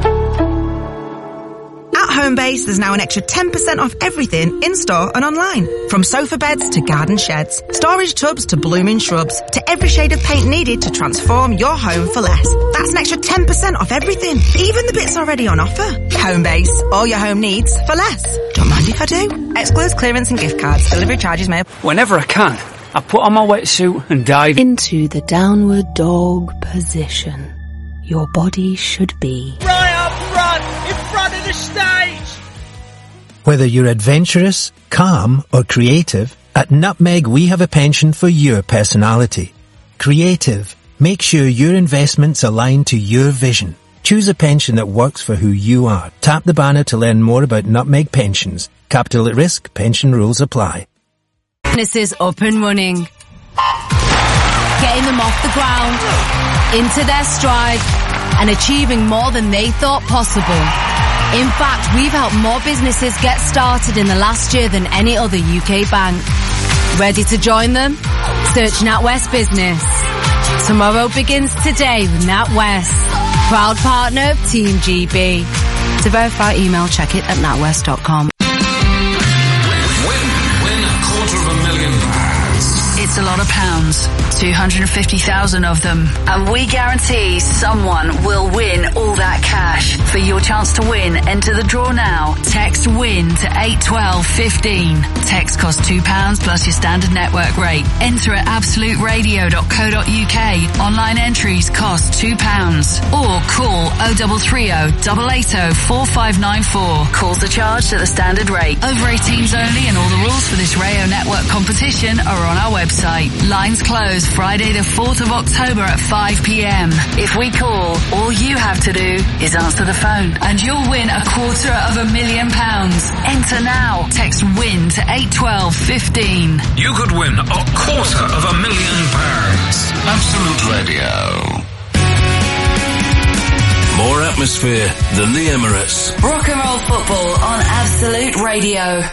[SPEAKER 3] At Homebase, there's now an extra 10% off everything in-store and online. From sofa beds to garden sheds, storage tubs to blooming shrubs, to every shade of paint needed to transform your home for less. That's an extra 10% off everything, even the bits already on offer. Homebase, all your home needs for less. Don't mind if I do. Excludes clearance and gift cards. Delivery charges may...
[SPEAKER 6] Whenever I can, I put on my wetsuit and dive
[SPEAKER 8] into the downward dog position your body should be.
[SPEAKER 13] Right up front, in front of the stage!
[SPEAKER 15] Whether you're adventurous, calm or creative, at Nutmeg we have a pension for your personality. Creative. Make sure your investments align to your vision. Choose a pension that works for who you are. Tap the banner to learn more about Nutmeg Pensions. Capital at risk. Pension rules apply.
[SPEAKER 2] Businesses up and running. Getting them off the ground, into their stride, and achieving more than they thought possible. In fact, we've helped more businesses get started in the last year than any other UK bank. Ready to join them? Search NatWest Business. Tomorrow begins today with NatWest, proud partner of Team GB. To verify email, check it at natwest.com.
[SPEAKER 25] It's a lot of pounds, 250,000 of them, and we guarantee someone will win all that cash. For your chance to win, enter the draw now. Text WIN to 81215. Text costs £2 plus your standard network rate. Enter at absoluteradio.co.uk. Online entries cost £2. Or call 0330 880 4594. Calls are charged at the standard rate. Over 18s only, and all the rules for this Rayo Network competition are on our website. Lines close Friday the 4th of October at 5 p.m. If we call, all you have to do is answer the phone and you'll win £250,000. Enter now. Text WIN to 81215.
[SPEAKER 9] You could win £250,000. Absolute Radio.
[SPEAKER 12] More atmosphere than the Emirates.
[SPEAKER 25] Rock and roll football on Absolute Radio.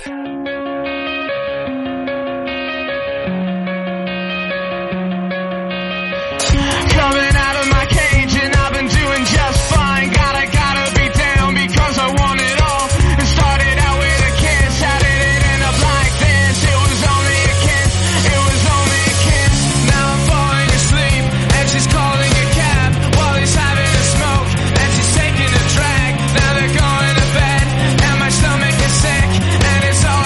[SPEAKER 1] Coming out of my cage and I've been doing just fine. Gotta be down because I want it all. It started out with a kiss, how did it end up like this? It was only a kiss, it was only a kiss. Now I'm falling asleep and she's calling a cab while he's having a smoke and she's taking a drag. Now they're going to bed and my stomach is sick and it's all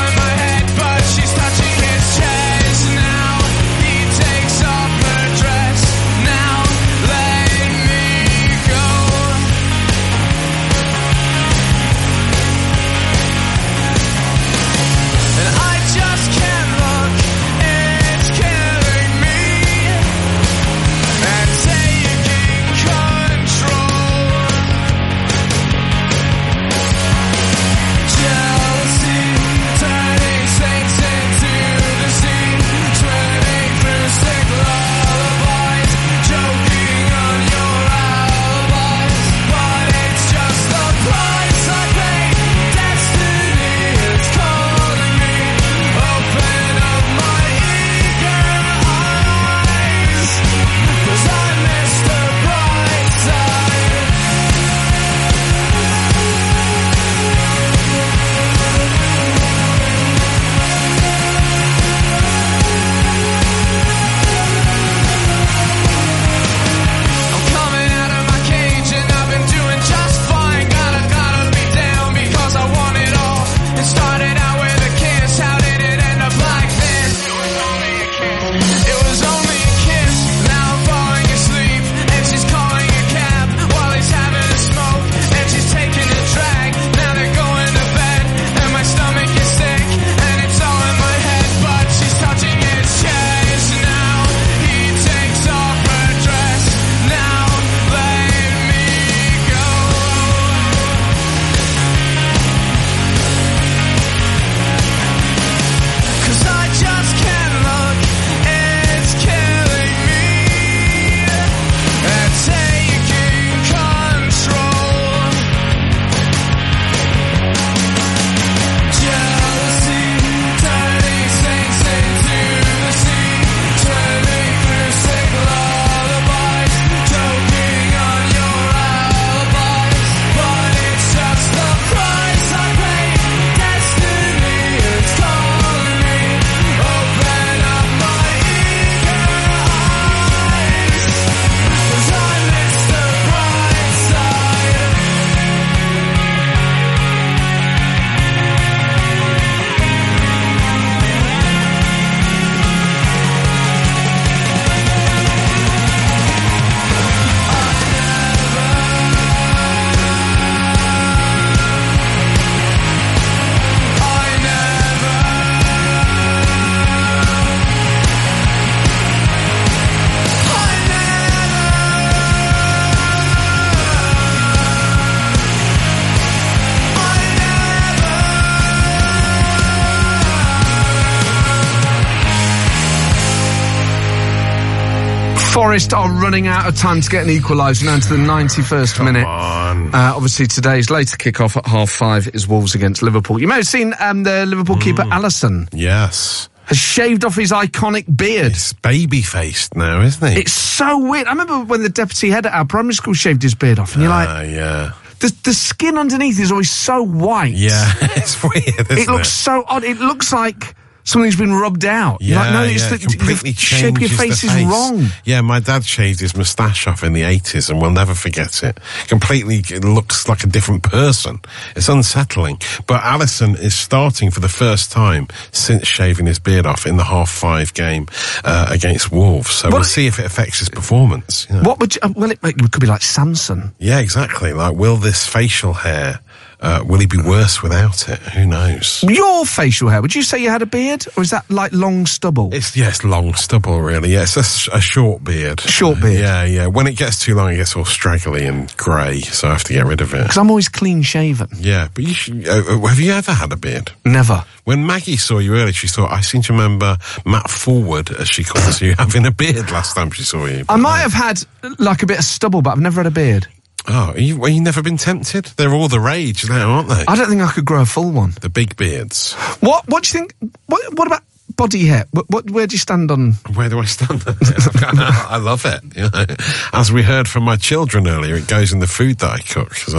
[SPEAKER 10] Forest are running out of time to get an equaliser now to the 91st minute. Obviously today's later kick-off at 5:30 is Wolves against Liverpool. You may have seen the Liverpool keeper Alisson.
[SPEAKER 11] Yes.
[SPEAKER 10] Has shaved off his iconic beard.
[SPEAKER 11] He's baby-faced now, isn't he?
[SPEAKER 10] It's so weird. I remember when the deputy head at our primary school shaved his beard off, and you're like...
[SPEAKER 11] yeah.
[SPEAKER 10] The skin underneath is always so white.
[SPEAKER 11] Yeah, it's weird, isn't it?
[SPEAKER 10] It looks so odd. It looks like something's been rubbed out.
[SPEAKER 11] Yeah,
[SPEAKER 10] like, no, it's
[SPEAKER 11] completely
[SPEAKER 10] the shape of your face is wrong.
[SPEAKER 11] Yeah, my dad shaved his moustache off in the 80s, and we'll never forget it. It looks like a different person. It's unsettling. But Alisson is starting for the first time since shaving his beard off in the 5:30 game against Wolves. So we'll see if it affects his performance. You know.
[SPEAKER 10] What would you... it could be like Samson.
[SPEAKER 11] Yeah, exactly. Like, will this facial hair... will he be worse without it? Who knows?
[SPEAKER 10] Your facial hair, would you say you had a beard? Or is that like long stubble?
[SPEAKER 11] It's long stubble, really. Yeah, it's a short beard.
[SPEAKER 10] Short beard?
[SPEAKER 11] Yeah. When it gets too long, it gets all straggly and grey, so I have to get rid of it.
[SPEAKER 10] Because I'm always clean shaven.
[SPEAKER 11] Yeah, but you should, have you ever had a beard?
[SPEAKER 10] Never.
[SPEAKER 11] When Maggie saw you earlier, she thought, I seem to remember Matt Forward, as she calls you, having a beard last time she saw you.
[SPEAKER 10] I might have had like a bit of stubble, but I've never had a beard.
[SPEAKER 11] Oh, you never been tempted? They're all the rage now, aren't they?
[SPEAKER 10] I don't think I could grow a full one.
[SPEAKER 11] The big beards.
[SPEAKER 10] What do you think? What about body hair? Where do you stand on?
[SPEAKER 11] Where do I stand on it? I love it. You know, as we heard from my children earlier, it goes in the food that I cook. So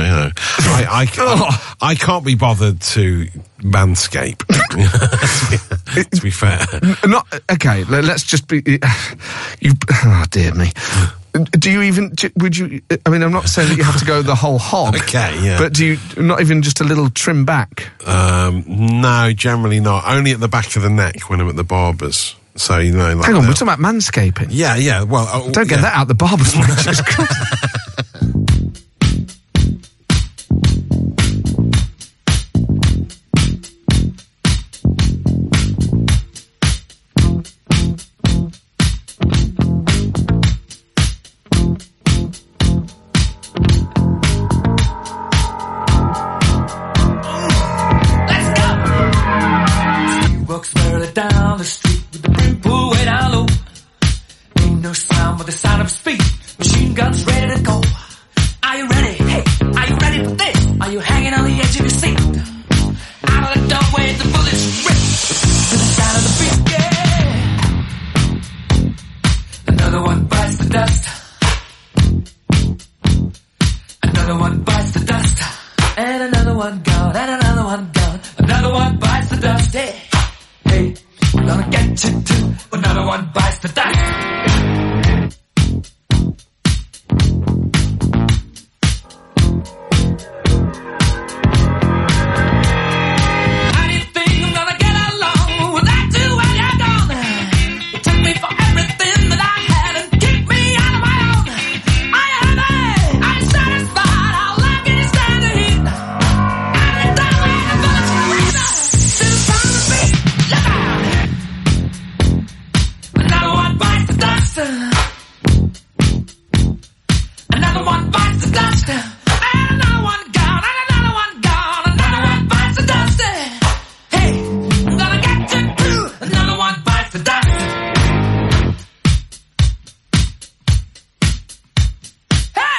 [SPEAKER 11] I can't be bothered to manscape. To be fair,
[SPEAKER 10] okay. Let's just be. Oh dear me. Do you even, would you, I mean, I'm not saying that you have to go the whole hog.
[SPEAKER 11] Okay, yeah.
[SPEAKER 10] But do you, not even just a little trim back?
[SPEAKER 11] No, generally not. Only at the back of the neck when I'm at the barber's. So, you know, like...
[SPEAKER 10] Hang on, we're talking about manscaping.
[SPEAKER 11] Yeah, well...
[SPEAKER 10] Don't get that out the barber's, mate.
[SPEAKER 1] Down the street with the brim pulled way down low. Ain't no sound but the sound of speed. Machine guns ready to go. Are you ready? Hey, are you ready for this? Are you hanging on the edge of your seat? Out of the doorway, the bullets rip to the sound of the beat. Yeah. Another one bites the dust. Another one bites the dust. And another one gone. And another one gone. Another one bites the dust. Hey. Hey, we're gonna get you too. Another one bites the dust. How do you think I'm gonna get along without you when you're gone? You took me for everything that I had and kicked me out of my own. Are you happy? Are you satisfied? How long can you stand the heat? Are you done with the bullets rip to the sound of the beat? Look out! Another one bites the dust. Another one bites the dust. And another one gone. And another one gone. Another one bites the dust. Hey, I'm gonna get you too. Another one bites the dust. Hey!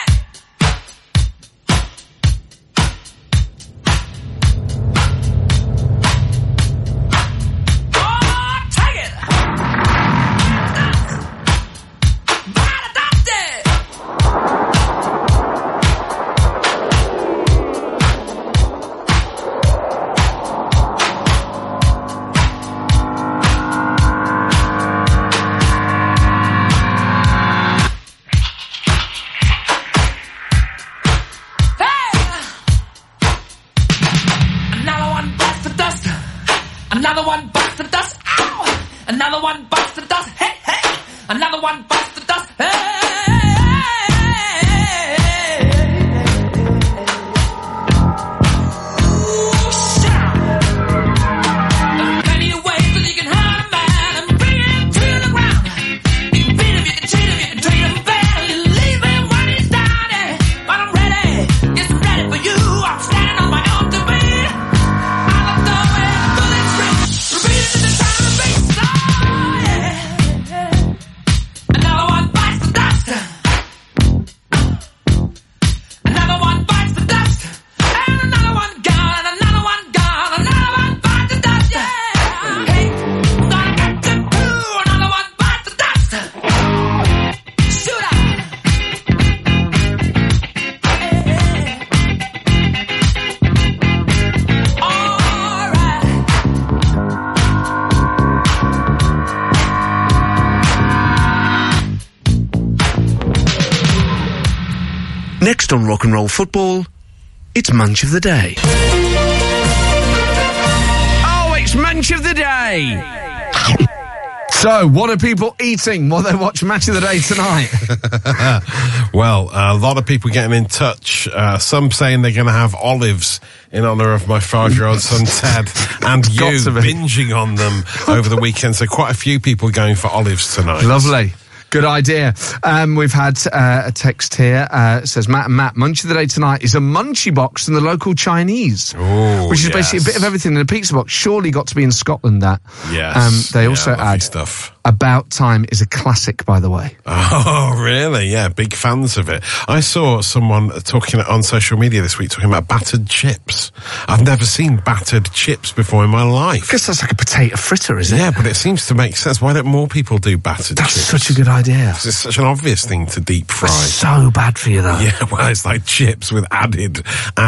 [SPEAKER 1] Oh, take it! Another one bites the dust. Another one bites the dust. Ow! Another one bites the dust. Hey, hey! Another one bites the dust. Hey! Ooh, shout! There's plenty of ways that you can hurt a man and bring him to the ground. You can beat him, you can cheat him, you can treat him bad. You leave him when he's down. But I'm ready. Yes, I'm ready for you. I'm standing on my own to be. Another one
[SPEAKER 10] Next on Rock and Roll Football, it's Munch of the Day. Oh, it's Munch of the Day! So, what are people eating while they watch Match of the Day tonight?
[SPEAKER 11] Well, a lot of people getting in touch. Some saying they're going to have olives in honour of my 5-year-old son Ted, and you binging on them over the weekend. So quite a few people going for olives tonight.
[SPEAKER 10] Lovely. Good idea. We've had a text here. It says, Matt, Munch of the Day tonight is a munchie box from the local Chinese.
[SPEAKER 11] Ooh,
[SPEAKER 10] which is basically a bit of everything in a pizza box. Surely got to be in Scotland, that.
[SPEAKER 11] Yes.
[SPEAKER 10] They also add
[SPEAKER 11] stuff.
[SPEAKER 10] About Time is a classic, by the way.
[SPEAKER 11] Oh, really? Yeah, big fans of it. I saw someone talking on social media this week talking about battered chips. I've never seen battered chips before in my life.
[SPEAKER 10] I guess that's like a potato fritter, isn't it?
[SPEAKER 11] Yeah, but it seems to make sense. Why don't more people do battered chips?
[SPEAKER 10] That's such a good idea.
[SPEAKER 11] It's such an obvious thing to deep fry.
[SPEAKER 10] It's so bad for you, though.
[SPEAKER 11] Yeah, well, it's like chips with added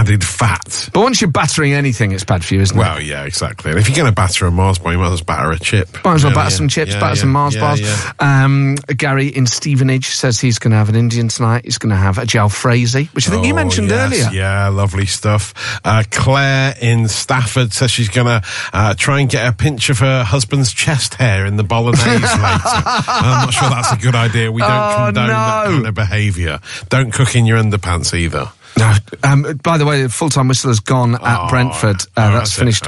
[SPEAKER 11] fat.
[SPEAKER 10] But once you're battering anything, it's bad for you, isn't it?
[SPEAKER 11] Well, yeah, exactly. And if you're going to batter a Mars bar, you might as well batter a chip.
[SPEAKER 10] Might as well batter some chips, batter some Mars bars.
[SPEAKER 11] Yeah.
[SPEAKER 10] Gary in Stevenage says he's going to have an Indian tonight. He's going to have a jalfrezi, which I think you mentioned earlier.
[SPEAKER 11] Yeah, lovely stuff. Claire in Stafford says she's going to try and get a pinch of her husband's chest hair in the bolognese later. I'm not sure that's a good idea. We don't condone that kind of behaviour. Don't cook in your underpants either.
[SPEAKER 10] No. By the way, the full-time whistler's gone at Brentford. That's finished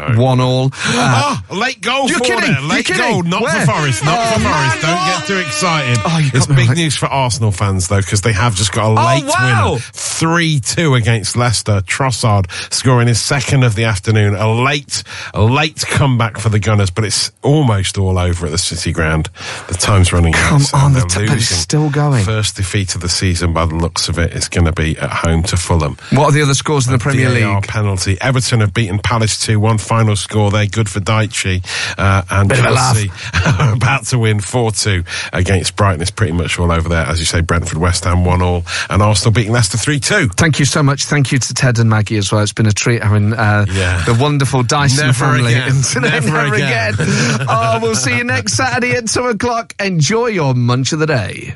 [SPEAKER 10] 1-1.
[SPEAKER 11] Late goal
[SPEAKER 10] You're
[SPEAKER 11] for
[SPEAKER 10] kidding.
[SPEAKER 11] there. Late goal, not for Forest. Not for Forest. Don't get too excited. It's big news for Arsenal fans, though, because they have just got a late winner. 3-2 against Leicester. Trossard scoring his second of the afternoon. A late comeback for the Gunners, but it's almost all over at the City Ground. The time's running out.
[SPEAKER 10] Come on, but it's still going.
[SPEAKER 11] First defeat of the season by the looks of it is going to be at home to Fulham.
[SPEAKER 10] What are the other scores in the Premier League?
[SPEAKER 11] Penalty. Everton have beaten Palace 2-1. Final score there. Good for Daichi. And Chelsea are about to win 4-2 against Brighton. It's pretty much all over there. As you say, Brentford, West Ham 1-1. And Arsenal beating Leicester 3-2.
[SPEAKER 10] Thank you so much. Thank you to Ted and Maggie as well. It's been a treat having the wonderful Dyson family. Never again. We'll see you next Saturday at 2 o'clock. Enjoy your Munch of the Day.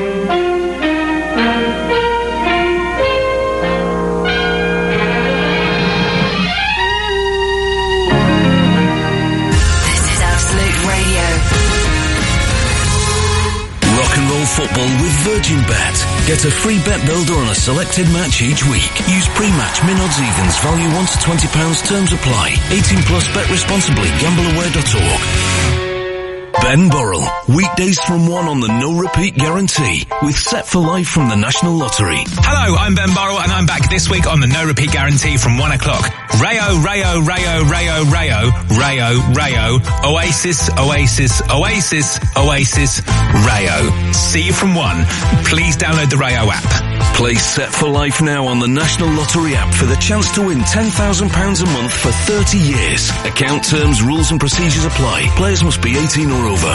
[SPEAKER 12] Football with Virgin Bet. Get a free bet builder on a selected match each week. Use pre-match min odds evens. Value £1 to £20. Terms apply. 18 plus. Bet responsibly. Gambleaware.org. Ben Burrell. Weekdays from 1 on the no repeat guarantee with Set for Life from the National Lottery.
[SPEAKER 4] Hello, I'm Ben Burrell and I'm back this week on the no repeat guarantee from 1 o'clock. Rayo, Rayo, Rayo, Rayo, Rayo, Rayo, Rayo, Oasis, Oasis, Oasis, Oasis, Rayo. See you from 1. Please download the Rayo app.
[SPEAKER 12] Play Set for Life now on the National Lottery app for the chance to win £10,000 a month for 30 years. Account terms, rules and procedures apply. Players must be 18 or over.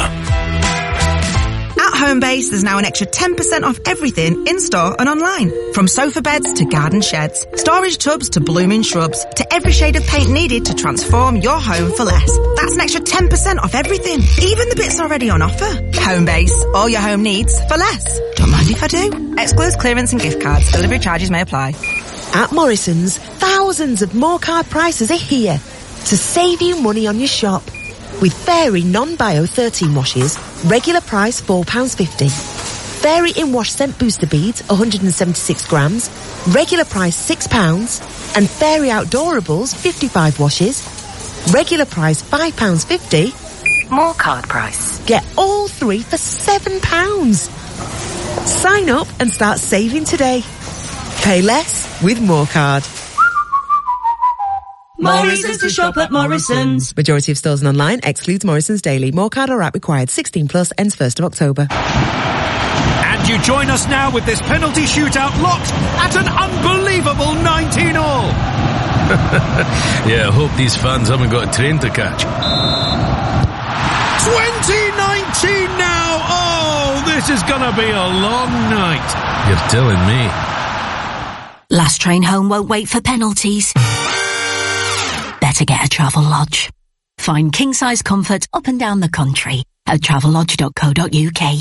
[SPEAKER 3] At Homebase, there's now an extra 10% off everything in-store and online. From sofa beds to garden sheds, storage tubs to blooming shrubs, to every shade of paint needed to transform your home for less. That's an extra 10% off everything, even the bits already on offer. Homebase, all your home needs for less. Don't mind if I do. Excludes clearance and gift cards. Delivery charges may apply.
[SPEAKER 14] At Morrison's, thousands of more card prices are here to save you money on your shop. With Fairy Non-Bio 13 washes, regular price £4.50. Fairy In-Wash Scent Booster Beads, 176 grams, regular price £6. And Fairy Outdoorables 55 washes, regular price £5.50.
[SPEAKER 24] More card price.
[SPEAKER 14] Get all 3 for £7. Sign up and start saving today. Pay less with More Card.
[SPEAKER 16] Morrison's to shop at Morrison's.
[SPEAKER 14] Majority of stores and online excludes Morrison's Daily. More Card or app required. 16 plus. Ends 1st of October.
[SPEAKER 17] And you join us now with this penalty shootout locked at an unbelievable 19-all.
[SPEAKER 23] Yeah, I hope these fans haven't got a train to catch.
[SPEAKER 17] 2019 now. Oh, This is gonna be a long night.
[SPEAKER 23] You're telling me.
[SPEAKER 5] Last train home won't wait for penalties. Better get a Travelodge. Find king-size comfort up and down the country at travellodge.co.uk.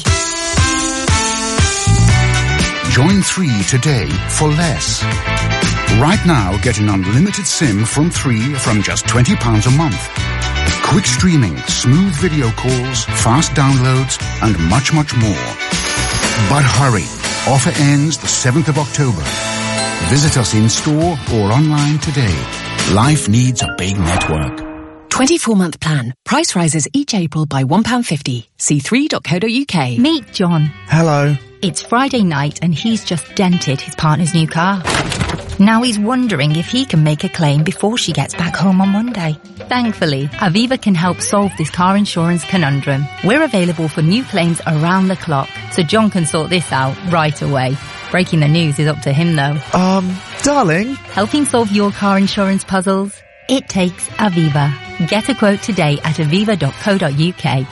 [SPEAKER 7] Join 3 today for less. Right now, get an unlimited SIM from 3 from just £20 a month. Quick streaming, smooth video calls, fast downloads, and much, much more. But hurry, offer ends the 7th of October. Visit us in store or online today. Life needs a big network.
[SPEAKER 18] 24-month plan. Price rises each April by £1.50. See 3.co.uk.
[SPEAKER 24] Meet John.
[SPEAKER 19] Hello.
[SPEAKER 24] It's Friday night and he's just dented his partner's new car. Now he's wondering if he can make a claim before she gets back home on Monday. Thankfully, Aviva can help solve this car insurance conundrum. We're available for new claims around the clock, so John can sort this out right away. Breaking the news is up to him though.
[SPEAKER 19] Darling?
[SPEAKER 24] Helping solve your car insurance puzzles? It takes Aviva. Get a quote today at aviva.co.uk.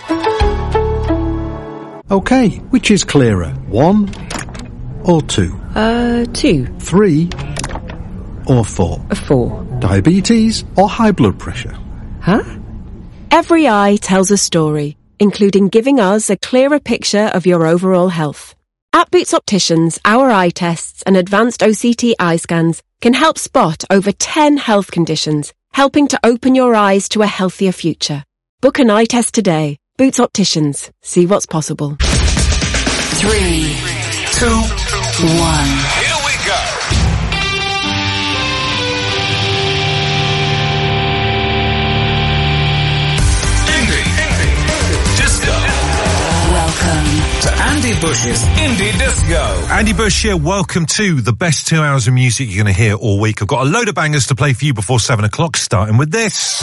[SPEAKER 22] Okay, which is clearer, 1 or 2?
[SPEAKER 18] 2.
[SPEAKER 22] 3 or 4?
[SPEAKER 18] 4.
[SPEAKER 22] Diabetes or high blood pressure?
[SPEAKER 18] Huh?
[SPEAKER 20] Every eye tells a story, including giving us a clearer picture of your overall health. At Boots Opticians, our eye tests and advanced OCT eye scans can help spot over 10 health conditions, helping to open your eyes to a healthier future. Book an eye test today. Boots Opticians. See what's possible.
[SPEAKER 25] 3, 2, 1.
[SPEAKER 9] Here we go. Indie Disco.
[SPEAKER 25] Welcome
[SPEAKER 4] to Andy Bush's Indie Disco. Andy Bush here. Welcome to the best 2 hours of music you're going to hear all week. I've got a load of bangers to play for you before 7 o'clock, starting with this.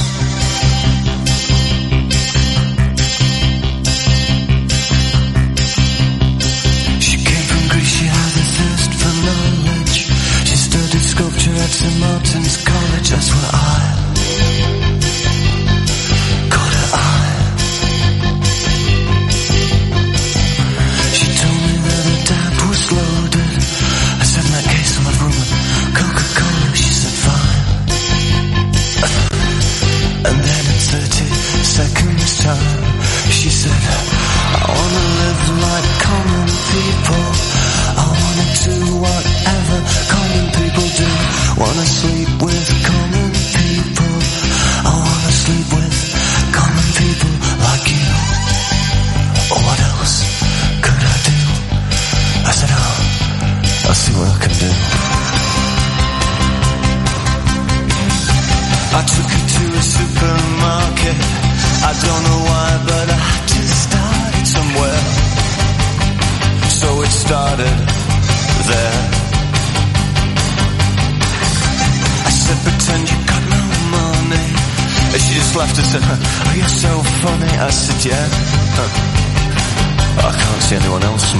[SPEAKER 1] At St. Martin's College, that's where I caught her eye. She told me that her dad was loaded. I said, in that case, I'll have room with Coca-Cola. She said, fine. And then in 30 seconds time, she said, I wanna live like common people. I wanna do whatever common people do. Wanna sleep with common people. I wanna sleep with common people like you. What else could I do? I said, I'll see what I can do. I took her to a supermarket. I don't know why, but I had to start it somewhere. So it started there. Pretend you got no money. And she just laughed and said, oh, you're so funny. I said, yeah. I can't see anyone else